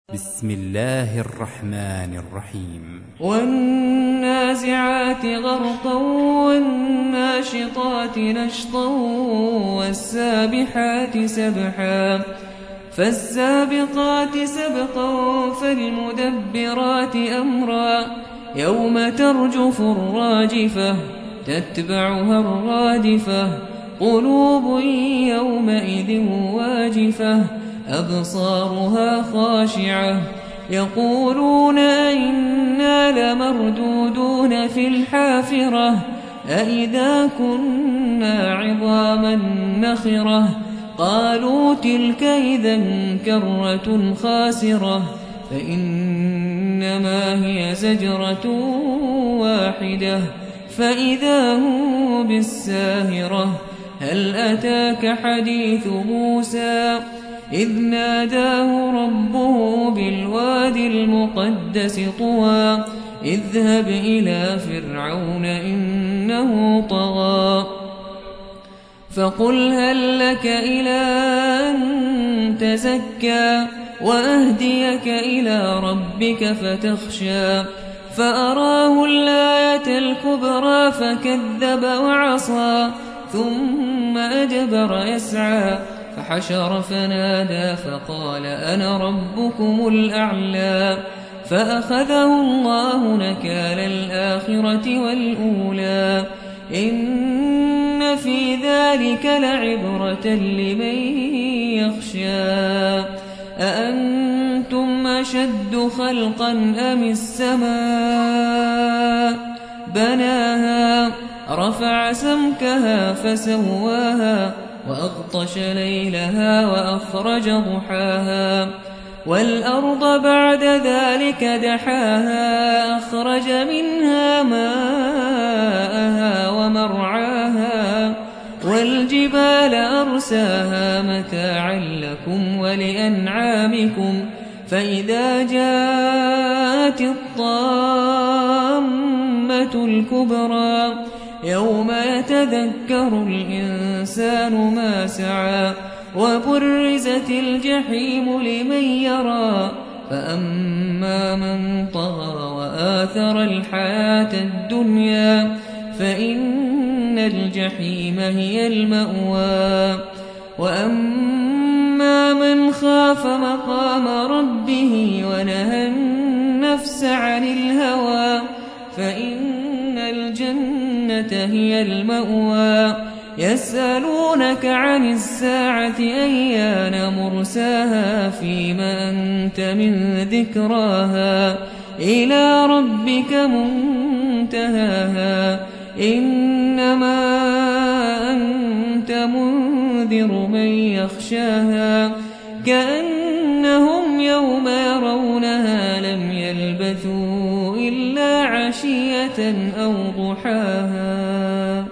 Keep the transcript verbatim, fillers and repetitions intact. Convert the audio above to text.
بسم الله الرحمن الرحيم والنازعات غرقا والناشطات نشطا والسابحات سبحا فالسابقات سبقا فالمدبرات أمرا يوم ترجف الراجفة تتبعها الرادفة قلوب يومئذ واجفة أبصارها خاشعة يقولون أئنا لمردودون في الحافرة أئذا كنا عظاما نخرة قالوا تلك إذا كرة خاسرة فإنما هي زجرة واحدة فإذا هم بالساهرة هل أتاك حديث موسى إذ ناداه ربه بالوادي المقدس طوى اذهب إلى فرعون إنه طغى فقل هل لك إلى أن تزكى وأهديك إلى ربك فتخشى فأراه الآية الكبرى فكذب وعصى ثم أدبر يسعى فحشر فنادى فقال أنا ربكم الأعلى فأخذه الله نكال الآخرة والأولى إن في ذلك لعبرة لمن يخشى أأنتم أشد خلقا أم السماء بناها رفع سمكها فسواها وأغطش ليلها وأخرج ضحاها والأرض بعد ذلك دحاها أخرج منها ماءها ومرعاها والجبال أرساها متاعا لكم ولأنعامكم فإذا جاءت الطامة الكبرى يوم يتذكر الإنسان ما سعى وبرزت الجحيم لمن يرى فأما من طغى وآثر الحياة الدنيا فإن الجحيم هي المأوى وأما من خاف مقام ربه ونهى النفس عن الهوى فإن الجنة هي المأوى يسألونك عن الساعة أيان مرساها فيما أنت من ذكراها إلى ربك منتهاها إنما أنت منذر من يخشاها كأنهم يوم يرونها لم يلبثوا إلا عشية أو ضحاها.